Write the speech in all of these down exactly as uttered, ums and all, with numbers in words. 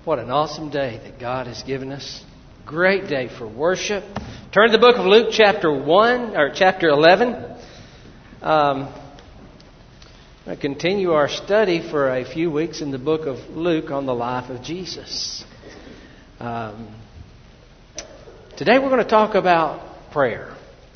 What an awesome day that God has given us. Great day for worship. Turn to the book of Luke chapter one, or chapter eleven. Um, I continue our study for a few weeks in the book of Luke on the life of Jesus. Um, today we're going to talk about prayer.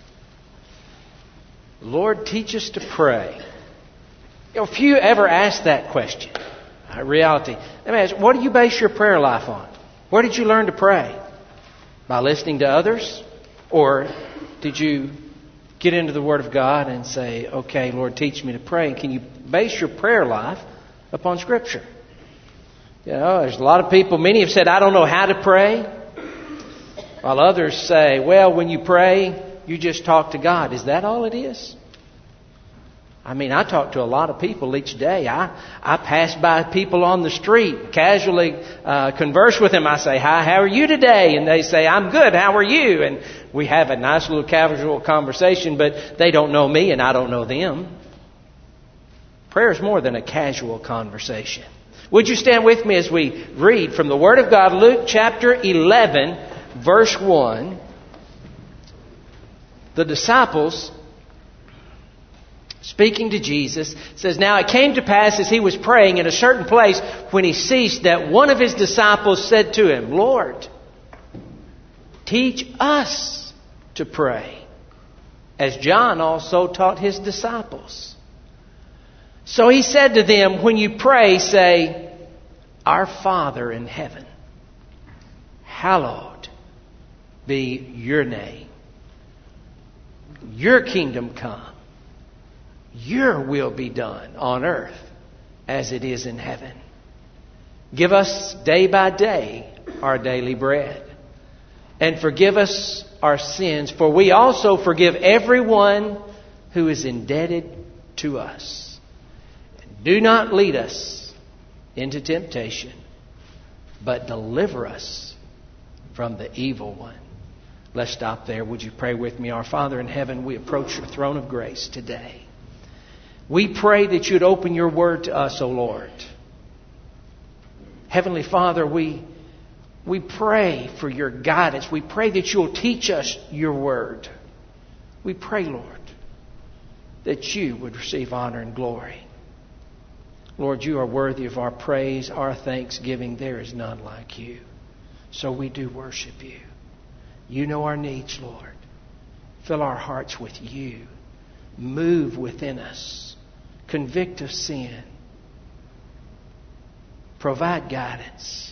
Lord, teach us to pray. You know, if you ever ask that question, uh, reality, let me ask, what do you base your prayer life on? Where did you learn to pray? By listening to others? Or did you get into the Word of God and say, okay, Lord, teach me to pray? And can you base your prayer life upon Scripture? You know, there's a lot of people, many have said, I don't know how to pray. While others say, well, when you pray, you just talk to God. Is that all it is? I mean, I talk to a lot of people each day. I, I pass by people on the street, casually uh, converse with them. I say, hi, how are you today? And they say, I'm good, how are you? And we have a nice little casual conversation, but they don't know me and I don't know them. Prayer is more than a casual conversation. Would you stand with me as we read from the Word of God, Luke chapter eleven, verse one. The disciples, speaking to Jesus, says, now it came to pass as he was praying in a certain place when he ceased that one of his disciples said to him, Lord, teach us to pray, as John also taught his disciples. So he said to them, when you pray, say, Our Father in heaven, hallowed be your name. Your kingdom come. Your will be done on earth as it is in heaven. Give us day by day our daily bread. And forgive us our sins, for we also forgive everyone who is indebted to us. And do not lead us into temptation, but deliver us from the evil one. Let's stop there. Would you pray with me? Our Father in heaven, we approach your throne of grace today. We pray that you'd open your word to us, O Lord. Heavenly Father, we, we pray for your guidance. We pray that you'll teach us your word. We pray, Lord, that you would receive honor and glory. Lord, you are worthy of our praise, our thanksgiving. There is none like you. So we do worship you. You know our needs, Lord. Fill our hearts with you. Move within us. Convict of sin. Provide guidance.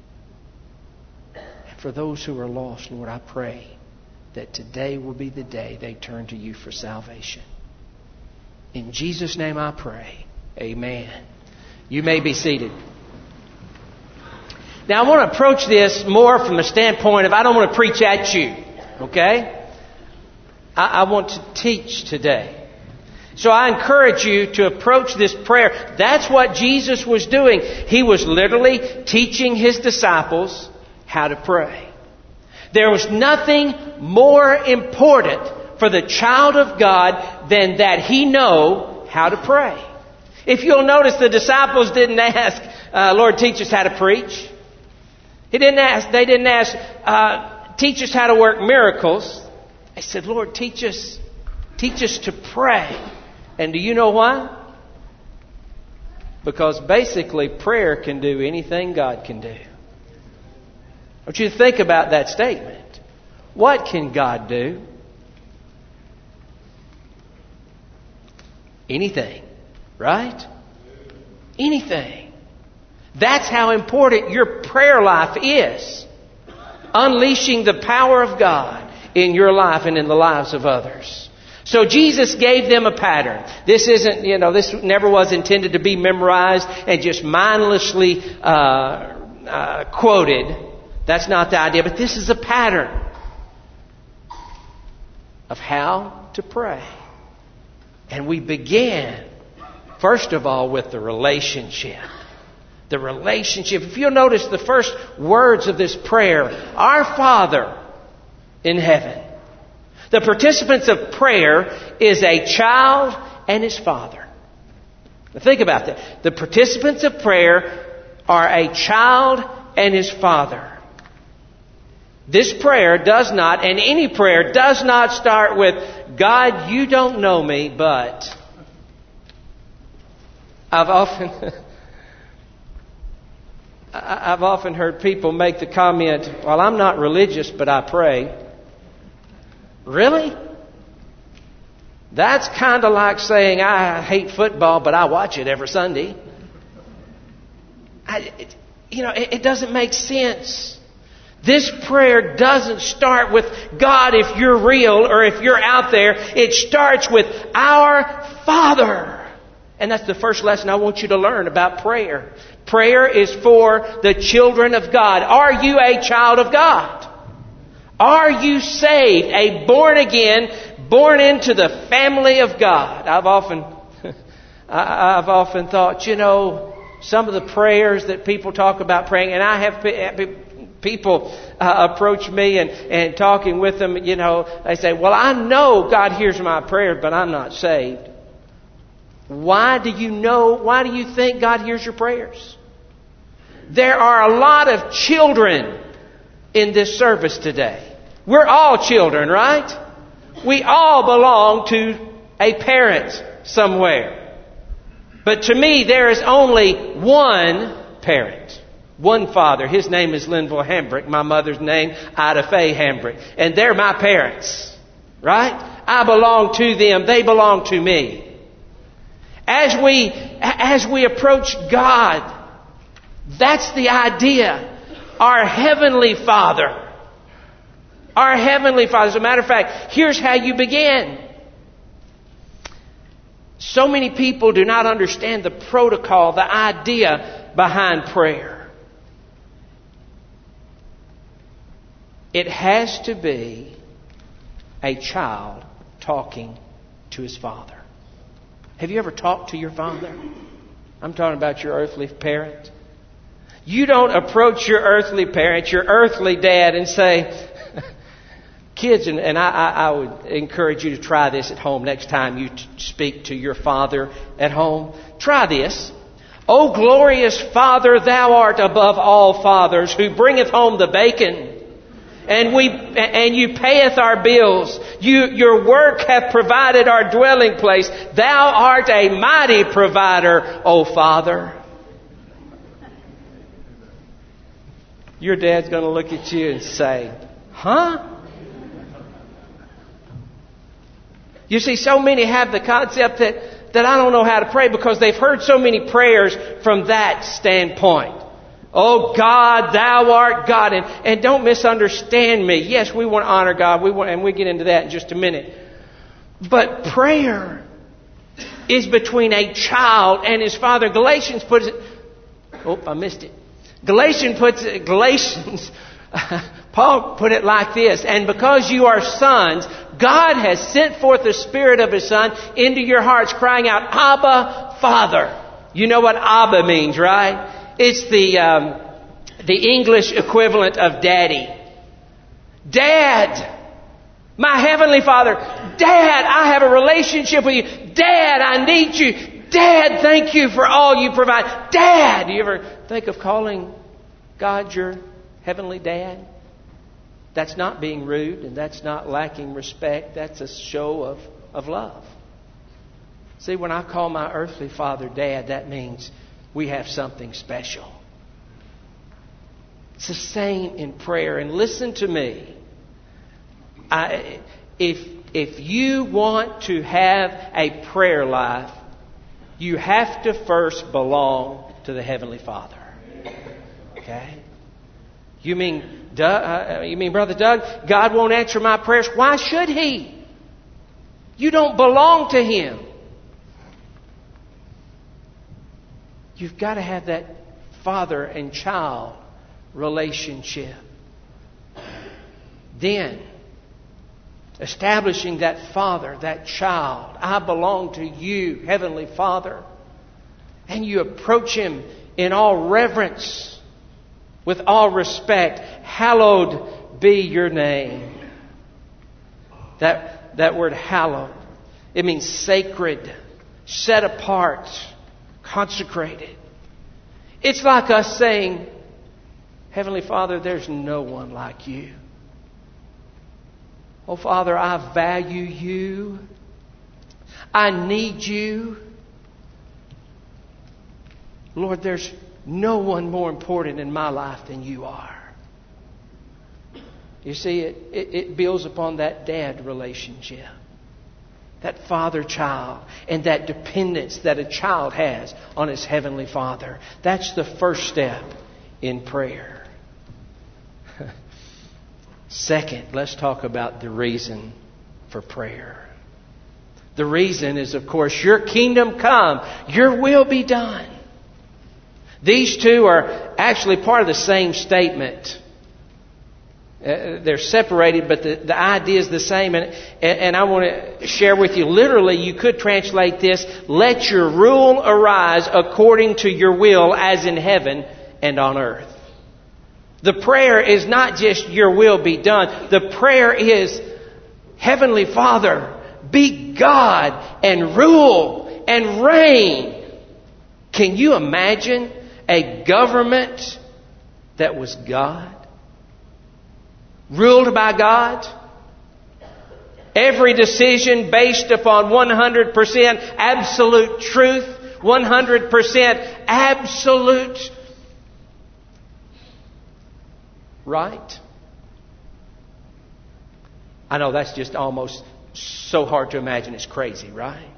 And for those who are lost, Lord, I pray that today will be the day they turn to you for salvation. In Jesus' name I pray. Amen. You may be seated. Now, I want to approach this more from the standpoint of I don't want to preach at you, okay? I, I want to teach today. So I encourage you to approach this prayer. That's what Jesus was doing. He was literally teaching his disciples how to pray. There was nothing more important for the child of God than that he know how to pray. If you'll notice, the disciples didn't ask, uh, Lord, teach us how to preach. He didn't ask, they didn't ask, uh, teach us how to work miracles. They said, Lord, teach us, teach us to pray. And do you know why? Because basically prayer can do anything God can do. I want you to think about that statement. What can God do? Anything, right? Anything. That's how important your prayer life is. Unleashing the power of God in your life and in the lives of others. So Jesus gave them a pattern. This isn't, you know, this never was intended to be memorized and just mindlessly uh, uh, quoted. That's not the idea. But this is a pattern of how to pray. And we began, first of all, with the relationship. The relationship. If you'll notice the first words of this prayer, Our Father in heaven. The participants of prayer is a child and his father. Now think about that. The participants of prayer are a child and His Father. This prayer does not, and any prayer does not start with, God, you don't know me, but... I've often... I've often heard people make the comment, well, I'm not religious, but I pray. Really? That's kind of like saying, I hate football, but I watch it every Sunday. I, it, you know, it, it doesn't make sense. This prayer doesn't start with, God, if you're real or if you're out there. It starts with, our Father. And that's the first lesson I want you to learn about prayer. Prayer is for the children of God. Are you a child of God? Are you saved? A born again, born into the family of God? I've often, I've often thought, you know, some of the prayers that people talk about praying, and I have people uh, approach me and, and talking with them, you know, they say, well, I know God hears my prayer, but I'm not saved. Why do you know, why do you think God hears your prayers? There are a lot of children in this service today. We're all children, right? We all belong to a parent somewhere. But to me, there is only one parent. One father. His name is Linville Hambrick. My mother's name, Ida Faye Hambrick. And they're my parents. Right? I belong to them. They belong to me. As we, as we approach God, that's the idea. Our Heavenly Father. Our Heavenly Father. As a matter of fact, here's how you begin. So many people do not understand the protocol, the idea behind prayer. It has to be a child talking to his father. Have you ever talked to your father? I'm talking about your earthly parent. You don't approach your earthly parent, your earthly dad, and say, kids, and, and I, I, I would encourage you to try this at home next time you t- speak to your father at home. Try this. O glorious Father, thou art above all fathers, who bringeth home the bacon. And we and you payeth our bills. You your work hath provided our dwelling place. Thou art a mighty provider, O Father. Your dad's going to look at you and say, huh? You see, so many have the concept that, that I don't know how to pray because they've heard so many prayers from that standpoint. Oh God, thou art God. And, and don't misunderstand me. Yes, we want to honor God. We want, and we'll get into that in just a minute. But prayer is between a child and his father. Galatians puts it... Oh, I missed it. Galatians puts it... Galatians... Paul put it like this. And because you are sons, God has sent forth the Spirit of His Son into your hearts, crying out, Abba, Father. You know what Abba means, right? It's the um, the English equivalent of daddy. Dad, my Heavenly Father. Dad, I have a relationship with you. Dad, I need you. Dad, thank you for all you provide. Dad, do you ever think of calling God your Heavenly Dad? That's not being rude and that's not lacking respect. That's a show of, of love. See, when I call my earthly father Dad, that means we have something special. It's the same in prayer. And listen to me. I, if, if you want to have a prayer life, you have to first belong to the Heavenly Father. Okay? You mean, Doug, uh, you mean, Brother Doug, God won't answer my prayers? Why should He? You don't belong to Him. You've got to have that father and child relationship. Then, establishing that father, that child, I belong to you, Heavenly Father. And you approach Him in all reverence, with all respect. Hallowed be your name. That, that word hallowed, it means sacred, set apart, consecrated. It's like us saying, Heavenly Father, there's no one like you. Oh, Father, I value you. I need you. Lord, there's no one more important in my life than you are. You see, it, it, it builds upon that dad relationship, that father-child, and that dependence that a child has on his Heavenly Father. That's the first step in prayer. Second, let's talk about the reason for prayer. The reason is, of course, your kingdom come, your will be done. These two are actually part of the same statement. Uh, they're separated, but the, the idea is the same. And, and I want to share with you, literally, you could translate this, let your rule arise according to your will as in heaven and on earth. The prayer is not just your will be done. The prayer is, Heavenly Father, be God and rule and reign. Can you imagine a government that was God? Ruled by God? Every decision based upon one hundred percent absolute truth, one hundred percent absolute right? I know that's just almost so hard to imagine. It's crazy, right?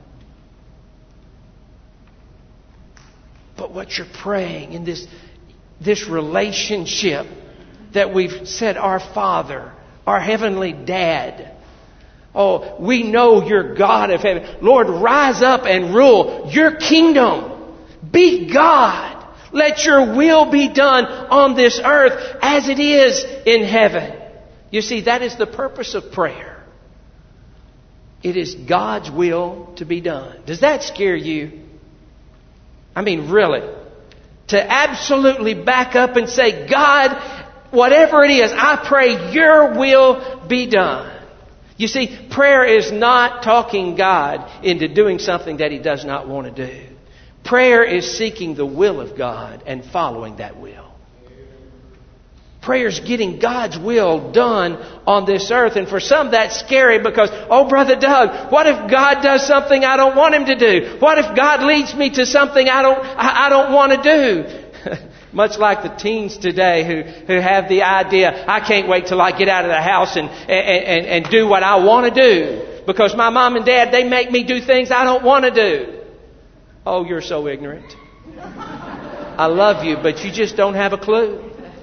But what you're praying in this, this relationship that we've said, our Father, our Heavenly Dad. Oh, we know you're God of heaven. Lord, rise up and rule your kingdom. Be God. Let your will be done on this earth as it is in heaven. You see, that is the purpose of prayer. It is God's will to be done. Does that scare you? I mean, really. To absolutely back up and say, God, whatever it is, I pray your will be done. You see, prayer is not talking God into doing something that He does not want to do. Prayer is seeking the will of God and following that will. Prayer is getting God's will done on this earth. And for some that's scary because, oh, Brother Doug, what if God does something I don't want Him to do? What if God leads me to something I don't, I, I don't want to do? Much like the teens today who, who have the idea, I can't wait till I get out of the house and, and, and, and do what I want to do. Because my mom and dad, they make me do things I don't want to do. Oh, you're so ignorant. I love you, but you just don't have a clue.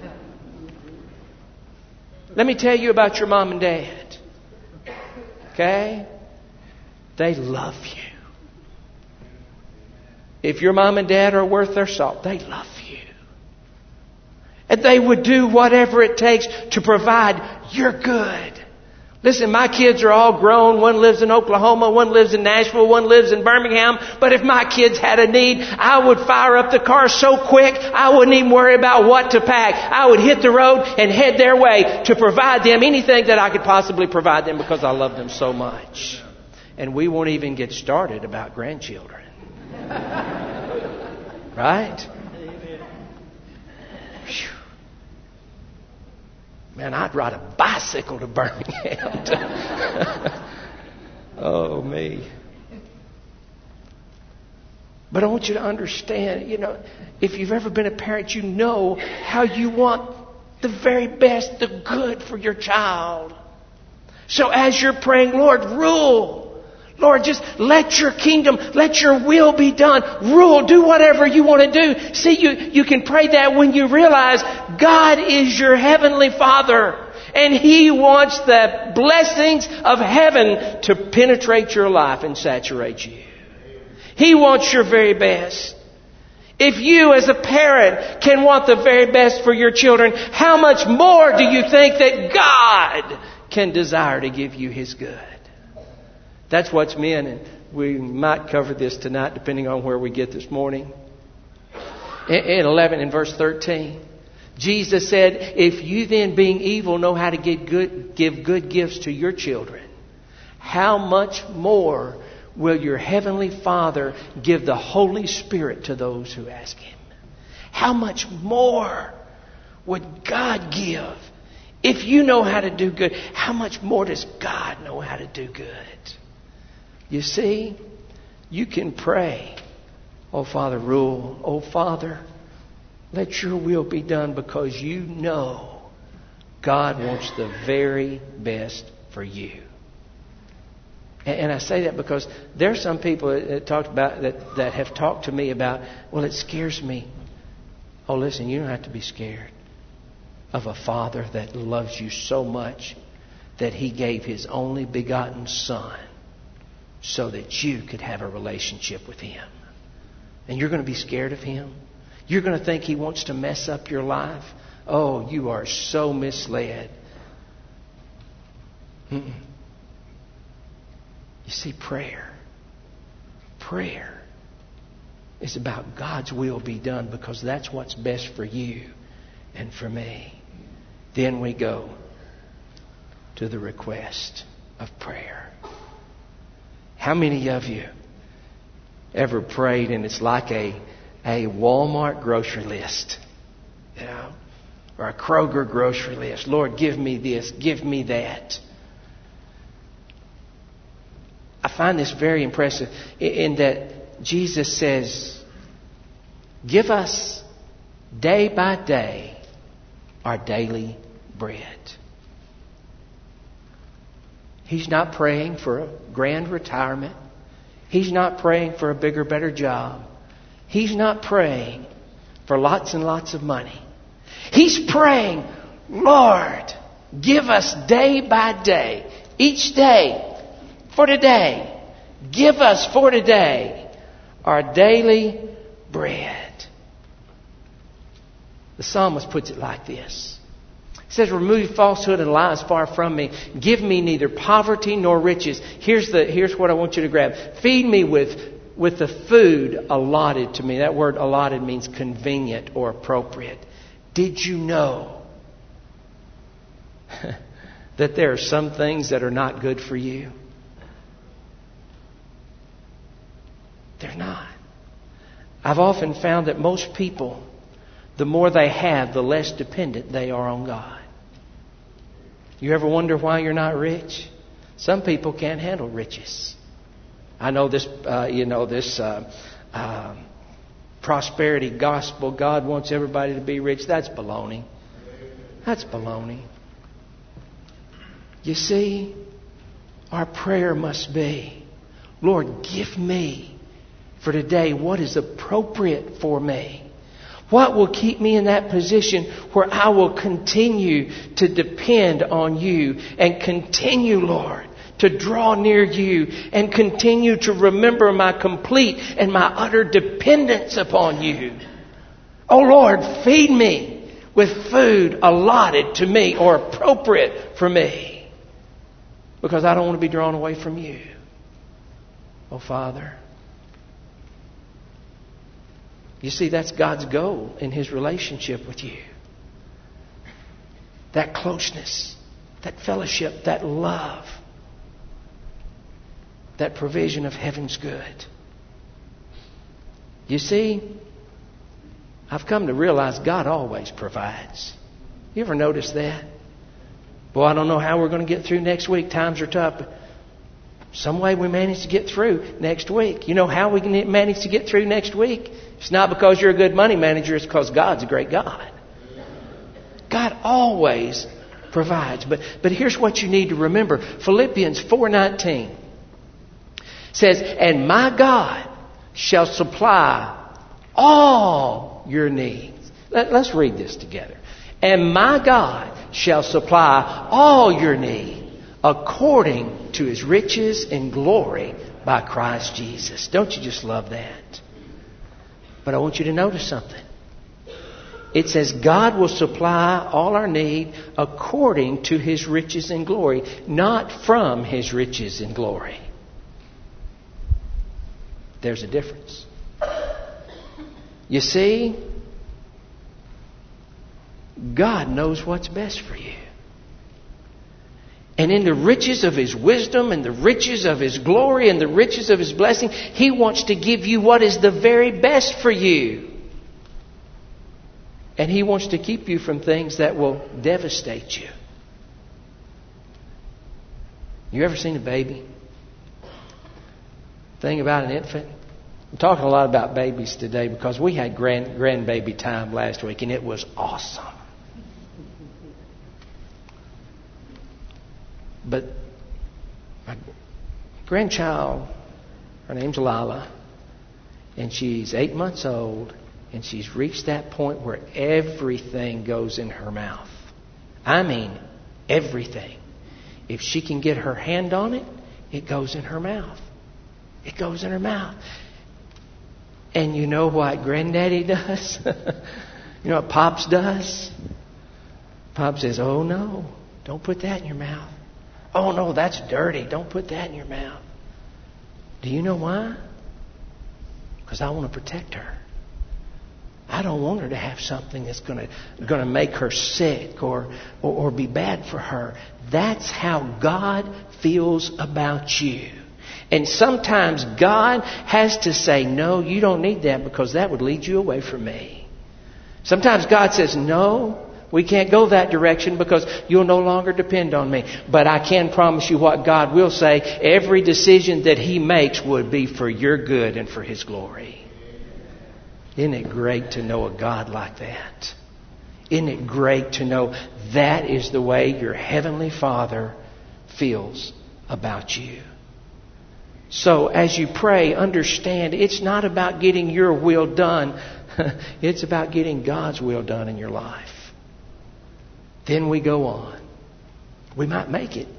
Let me tell you about your mom and dad. Okay? They love you. If your mom and dad are worth their salt, they love you. And they would do whatever it takes to provide your good. Listen, my kids are all grown. One lives in Oklahoma, one lives in Nashville, one lives in Birmingham. But if my kids had a need, I would fire up the car so quick, I wouldn't even worry about what to pack. I would hit the road and head their way to provide them anything that I could possibly provide them because I love them so much. And we won't even get started about grandchildren. Right? Whew. Man, I'd ride a bicycle to Birmingham. Oh, me. But I want you to understand, you know, if you've ever been a parent, you know how you want the very best, the good for your child. So as you're praying, Lord, rule. Lord, just let your kingdom, let your will be done. Rule, do whatever you want to do. See, you, you can pray that when you realize God is your Heavenly Father. And He wants the blessings of heaven to penetrate your life and saturate you. He wants your very best. If you as a parent can want the very best for your children, how much more do you think that God can desire to give you His good? That's what's meant, and we might cover this tonight depending on where we get this morning. In eleven, in verse thirteen, Jesus said, if you then being evil know how to give good, give good gifts to your children, how much more will your Heavenly Father give the Holy Spirit to those who ask Him? How much more would God give? If you know how to do good, how much more does God know how to do good? You see, you can pray, oh Father, rule. Oh Father, let your will be done, because you know God wants the very best for you. And I say that because there are some people that talked about that, that have talked to me about, well, it scares me. Oh, listen, you don't have to be scared of a Father that loves you so much that He gave His only begotten Son so that you could have a relationship with Him. And you're going to be scared of Him? You're going to think He wants to mess up your life? Oh, you are so misled. Mm-mm. You see, prayer, prayer is about God's will be done, because that's what's best for you and for me. Then we go to the request of prayer. How many of you ever prayed and it's like a, a Walmart grocery list, you know, or a Kroger grocery list? Lord, give me this, give me that. I find this very impressive in that Jesus says, give us day by day our daily bread. He's not praying for a grand retirement. He's not praying for a bigger, better job. He's not praying for lots and lots of money. He's praying, Lord, give us day by day, each day, for today, give us for today our daily bread. The psalmist puts it like this. He says, remove falsehood and lies far from me. Give me neither poverty nor riches. Here's the here's what I want you to grab. Feed me with, with the food allotted to me. That word allotted means convenient or appropriate. Did you know that there are some things that are not good for you? They're not. I've often found that most people, the more they have, the less dependent they are on God. You ever wonder why you're not rich? Some people can't handle riches. I know this, uh, you know, this uh, uh, prosperity gospel. God wants everybody to be rich. That's baloney. That's baloney. You see, our prayer must be, Lord, give me for today what is appropriate for me. What will keep me in that position where I will continue to depend on you and continue, Lord, to draw near you and continue to remember my complete and my utter dependence upon you. Oh Lord, feed me with food allotted to me or appropriate for me, because I don't want to be drawn away from you. Oh Father. You see, that's God's goal in His relationship with you. That closeness, that fellowship, that love, that provision of heaven's good. You see, I've come to realize God always provides. You ever notice that? Boy, I don't know how we're going to get through next week. Times are tough. But some way we manage to get through next week. You know how we can manage to get through next week? It's not because you're a good money manager. It's because God's a great God. God always provides. But, but here's what you need to remember. Philippians four nineteen says, and my God shall supply all your needs. Let, let's read this together. And my God shall supply all your need according to His riches in glory by Christ Jesus. Don't you just love that? But I want you to notice something. It says God will supply all our need according to His riches in glory, not from His riches in glory. There's a difference. You see, God knows what's best for you. And in the riches of His wisdom and the riches of His glory and the riches of His blessing, He wants to give you what is the very best for you. And He wants to keep you from things that will devastate you. You ever seen a baby? Thing about an infant? I'm talking a lot about babies today because we had grand grandbaby time last week and it was awesome. But my grandchild, her name's Lila, and she's eight months old, and she's reached that point where everything goes in her mouth. I mean, everything. If she can get her hand on it, it goes in her mouth. It goes in her mouth. And you know what Granddaddy does? You know what Pops does? Pop says, oh no, don't put that in your mouth. Oh no, that's dirty. Don't put that in your mouth. Do you know why? Because I want to protect her. I don't want her to have something that's going to going to make her sick or, or or be bad for her. That's how God feels about you. And sometimes God has to say, no, you don't need that because that would lead you away from me. Sometimes God says, no, we can't go that direction because you'll no longer depend on me. But I can promise you what God will say. Every decision that He makes would be for your good and for His glory. Isn't it great to know a God like that? Isn't it great to know that is the way your Heavenly Father feels about you? So as you pray, understand it's not about getting your will done. It's about getting God's will done in your life. Then we go on. We might make it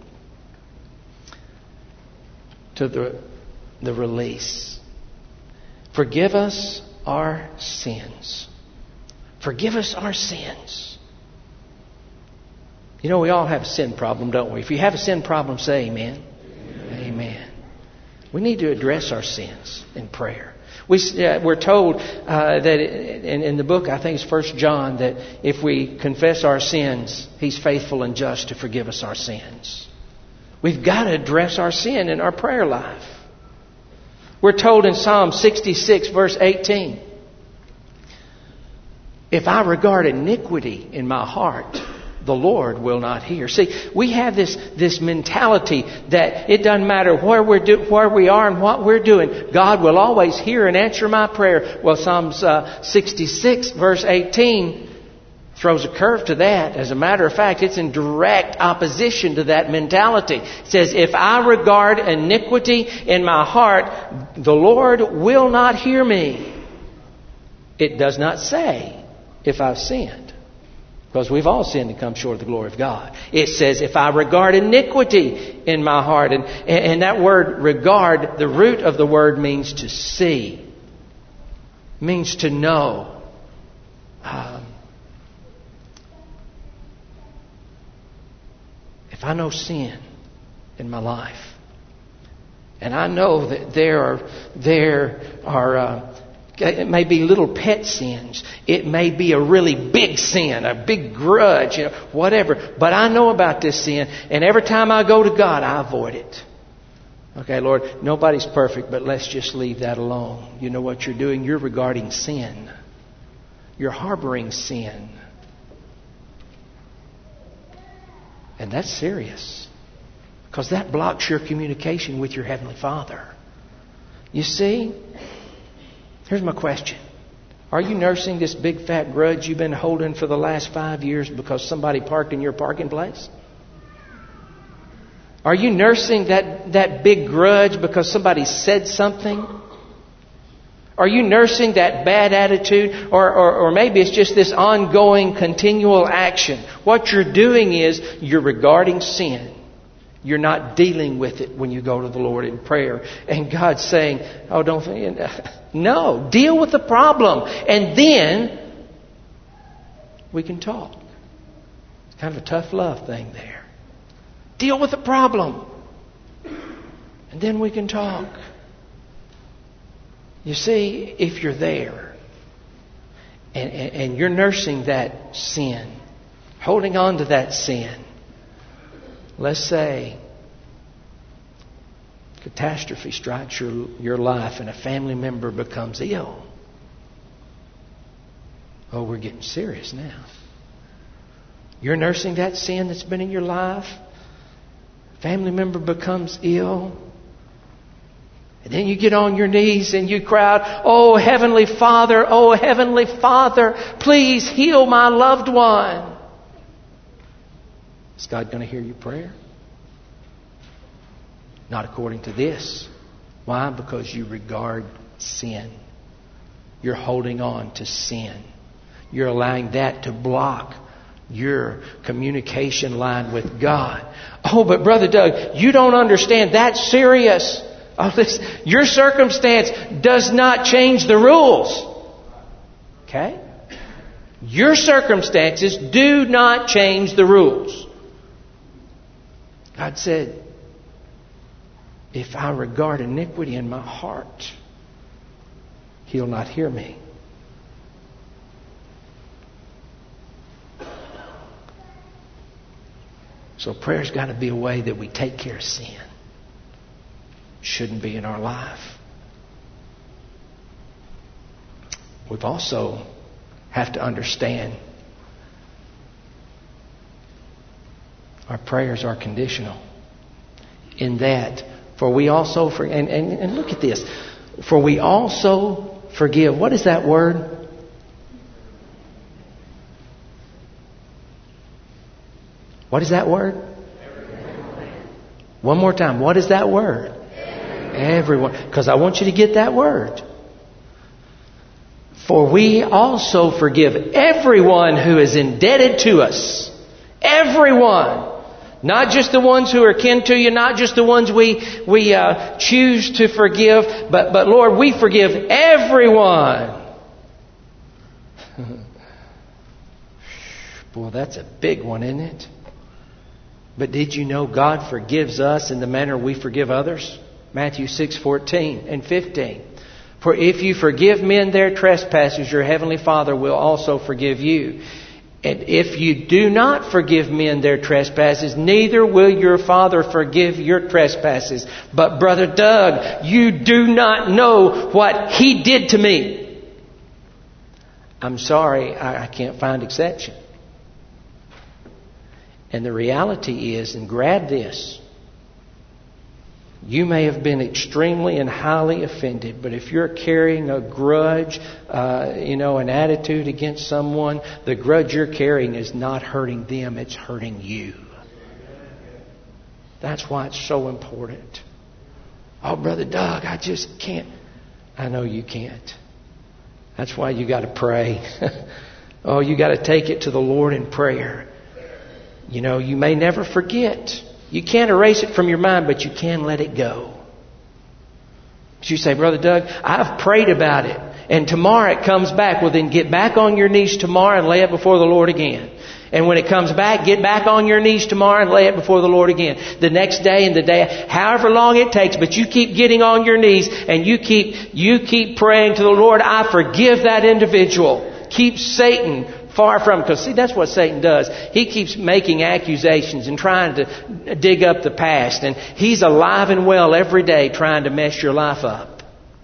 to the, the release. Forgive us our sins. Forgive us our sins. You know, we all have a sin problem, don't we? If you have a sin problem, say amen. Amen. Amen. We need to address our sins in prayer. We, uh, we're told uh, that in, in the book, I think it's First John, that if we confess our sins, He's faithful and just to forgive us our sins. We've got to address our sin in our prayer life. We're told in Psalm sixty-six, verse eighteen, if I regard iniquity in my heart, the Lord will not hear. See, we have this, this mentality that it doesn't matter where we're do, where we are and what we're doing. God will always hear and answer my prayer. Well, Psalms uh, sixty-six, verse eighteen throws a curve to that. As a matter of fact, it's in direct opposition to that mentality. It says, if I regard iniquity in my heart, the Lord will not hear me. It does not say if I've sinned. Because we've all sinned and come short of the glory of God. It says, if I regard iniquity in my heart. And, and that word regard, the root of the word means to see. Means to know. Um, if I know sin in my life, and I know that there are, there are uh, it may be little pet sins. It may be a really big sin, a big grudge, you know, whatever. But I know about this sin, and every time I go to God, I avoid it. Okay, Lord, nobody's perfect, but let's just leave that alone. You know what you're doing? You're regarding sin. You're harboring sin. And that's serious. Because that blocks your communication with your Heavenly Father. You see? Here's my question. Are you nursing this big fat grudge you've been holding for the last five years because somebody parked in your parking place? Are you nursing that, that big grudge because somebody said something? Are you nursing that bad attitude? Or, or, or maybe it's just this ongoing, continual action. What you're doing is you're regarding sin. You're not dealing with it when you go to the Lord in prayer. And God's saying, oh, don't... No, deal with the problem. And then we can talk. It's kind of a tough love thing there. Deal with the problem. And then we can talk. You see, if you're there and, and, and you're nursing that sin, holding on to that sin, let's say catastrophe strikes your, your life and a family member becomes ill. Oh, we're getting serious now. You're nursing that sin that's been in your life. Family member becomes ill. And then you get on your knees and you cry out, "Oh, Heavenly Father, oh, Heavenly Father, please heal my loved one." Is God going to hear your prayer? Not according to this. Why? Because you regard sin. You're holding on to sin. You're allowing that to block your communication line with God. Oh, but Brother Doug, you don't understand. That's serious. Oh, this, your circumstance does not change the rules. Okay? Your circumstances do not change the rules. God said, if I regard iniquity in my heart, He'll not hear me. So prayer's got to be a way that we take care of sin. Shouldn't be in our life. We've also have to understand our prayers are conditional. In that, for we also for and, and, and look at this. For we also forgive. What is that word? What is that word? One more time. What is that word? Everyone. Because I want you to get that word. For we also forgive everyone who is indebted to us. Everyone. Not just the ones who are kin to you, not just the ones we we uh, choose to forgive, but, but Lord, we forgive everyone. Boy, that's a big one, isn't it? But did you know God forgives us in the manner we forgive others? Matthew six fourteen and fifteen. For if you forgive men their trespasses, your heavenly Father will also forgive you. And if you do not forgive men their trespasses, neither will your Father forgive your trespasses. But Brother Doug, you do not know what he did to me. I'm sorry, I, I can't find exception. And the reality is, and grab this, you may have been extremely and highly offended, but if you're carrying a grudge, uh, you know, an attitude against someone, the grudge you're carrying is not hurting them, it's hurting you. That's why it's so important. Oh, Brother Doug, I just can't. I know you can't. That's why you got to pray. Oh, you got to take it to the Lord in prayer. You know, you may never forget. You can't erase it from your mind, but you can let it go. But you say, Brother Doug, I've prayed about it, and tomorrow it comes back. Well, then get back on your knees tomorrow and lay it before the Lord again. And when it comes back, get back on your knees tomorrow and lay it before the Lord again. The next day and the day, however long it takes, but you keep getting on your knees and you keep you keep praying to the Lord, I forgive that individual. Keep Satan far from, because see, that's what Satan does. He keeps making accusations and trying to dig up the past. And he's alive and well every day trying to mess your life up.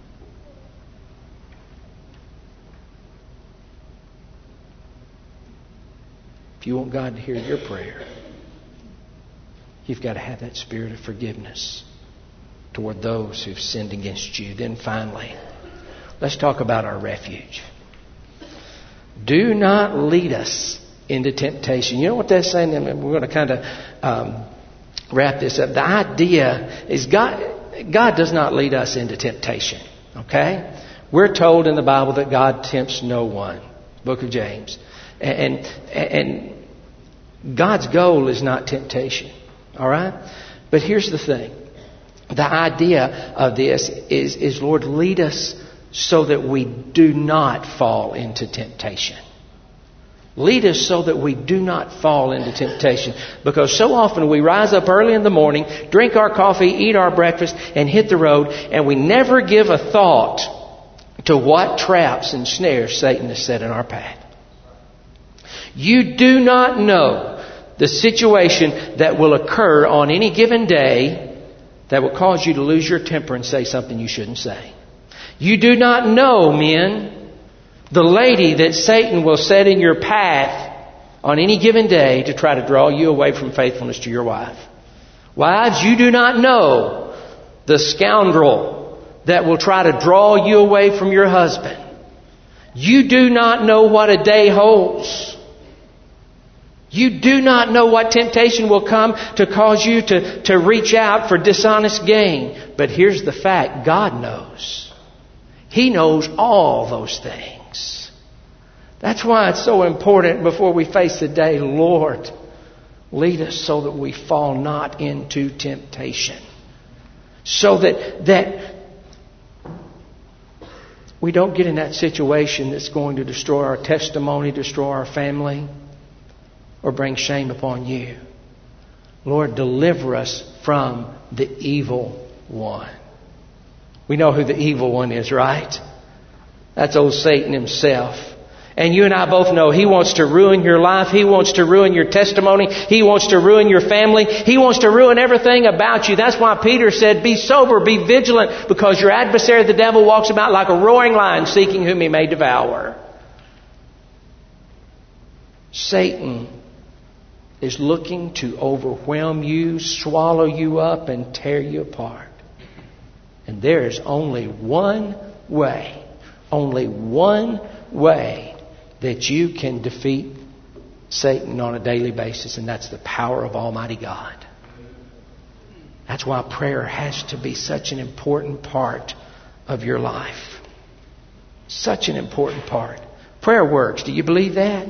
If you want God to hear your prayer, you've got to have that spirit of forgiveness toward those who've sinned against you. Then finally, let's talk about our refuge. Do not lead us into temptation. You know what that's saying? We're going to kind of um, wrap this up. The idea is God, God does not lead us into temptation. Okay? We're told in the Bible that God tempts no one. Book of James. And, and God's goal is not temptation. All right? But here's the thing. The idea of this is, is Lord, lead us so that we do not fall into temptation. Lead us so that we do not fall into temptation. Because so often we rise up early in the morning, drink our coffee, eat our breakfast, and hit the road, and we never give a thought to what traps and snares Satan has set in our path. You do not know the situation that will occur on any given day that will cause you to lose your temper and say something you shouldn't say. You do not know, men, The lady that Satan will set in your path on any given day to try to draw you away from faithfulness to your wife. Wives, you do not know the scoundrel that will try to draw you away from your husband. You do not know what a day holds. You do not know what temptation will come to cause you to, to reach out for dishonest gain. But here's the fact. God knows. He knows all those things. That's why it's so important before we face the day, Lord, lead us so that we fall not into temptation. So that, that we don't get in that situation that's going to destroy our testimony, destroy our family, or bring shame upon you. Lord, deliver us from the evil one. We know who the evil one is, right? That's old Satan himself. And you and I both know he wants to ruin your life. He wants to ruin your testimony. He wants to ruin your family. He wants to ruin everything about you. That's why Peter said, be sober, be vigilant, because your adversary, the devil, walks about like a roaring lion, seeking whom he may devour. Satan is looking to overwhelm you, swallow you up, and tear you apart. And there is only one way, only one way that you can defeat Satan on a daily basis, and that's the power of Almighty God. That's why prayer has to be such an important part of your life. Such an important part. Prayer works. Do you believe that?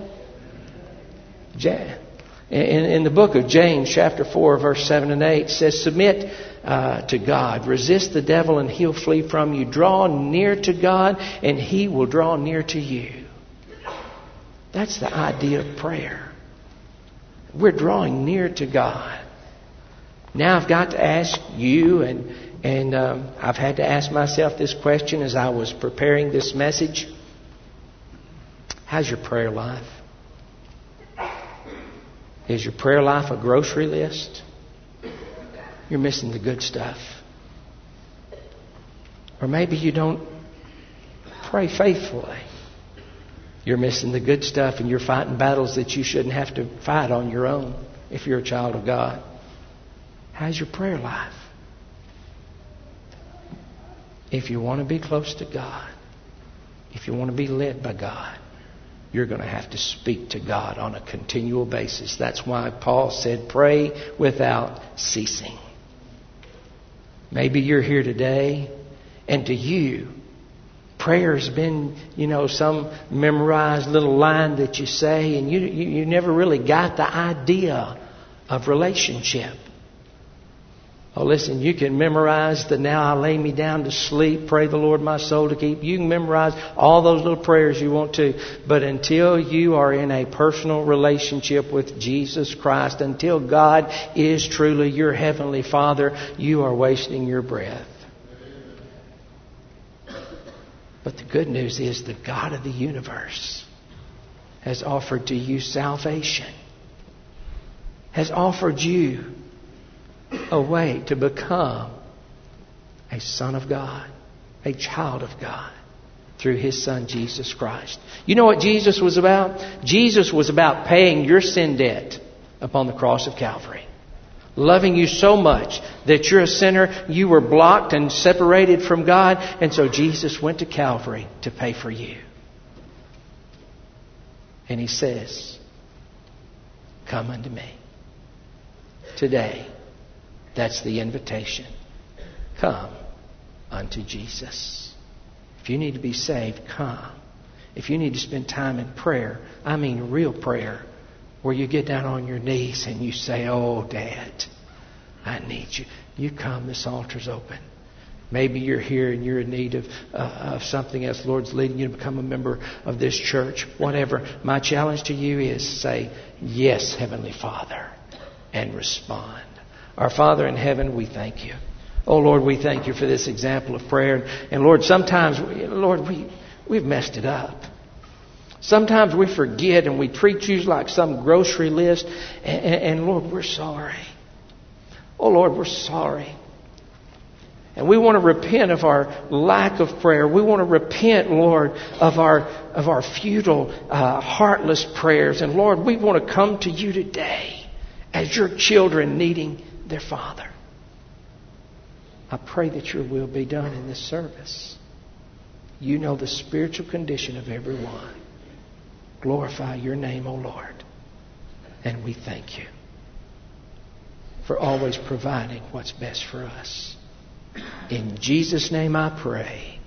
In, in the book of James, chapter four, verse seven and eight, says, submit uh, to God. Resist the devil and he'll flee from you. Draw near to God and he will draw near to you. That's the idea of prayer. We're drawing near to God. Now I've got to ask you, and, and um, I've had to ask myself this question as I was preparing this message. How's your prayer life? Is your prayer life a grocery list? You're missing the good stuff. Or maybe you don't pray faithfully. You're missing the good stuff and you're fighting battles that you shouldn't have to fight on your own if you're a child of God. How's your prayer life? If you want to be close to God, if you want to be led by God, you're going to have to speak to God on a continual basis. That's why Paul said, pray without ceasing. Maybe you're here today, and to you, prayer's been, you know, some memorized little line that you say, and you, you, you never really got the idea of relationship. Oh, listen, you can memorize the now I lay me down to sleep, pray the Lord my soul to keep. You can memorize all those little prayers you want to. But until you are in a personal relationship with Jesus Christ, until God is truly your Heavenly Father, you are wasting your breath. But the good news is the God of the universe has offered to you salvation. Has offered you a way to become a son of God, a child of God, through His Son, Jesus Christ. You know what Jesus was about? Jesus was about paying your sin debt upon the cross of Calvary. Loving you so much that you're a sinner, you were blocked and separated from God, and so Jesus went to Calvary to pay for you. And He says, come unto me. Today, that's the invitation. Come unto Jesus. If you need to be saved, come. If you need to spend time in prayer, I mean real prayer, where you get down on your knees and you say, oh, Dad, I need you. You come, this altar's open. Maybe you're here and you're in need of, uh, of something else. The Lord's leading you to become a member of this church. Whatever. My challenge to you is say, yes, Heavenly Father, and respond. Our Father in heaven, we thank you. Oh, Lord, we thank you for this example of prayer. And, Lord, sometimes, Lord, we, we've messed it up. Sometimes we forget and we treat you like some grocery list. And, and, and Lord, we're sorry. Oh, Lord, we're sorry. And we want to repent of our lack of prayer. We want to repent, Lord, of our of our futile, uh, heartless prayers. And Lord, we want to come to you today as your children needing their Father. I pray that your will be done in this service. You know the spiritual condition of everyone. Glorify your name, O Lord. And we thank you for always providing what's best for us. In Jesus' name I pray.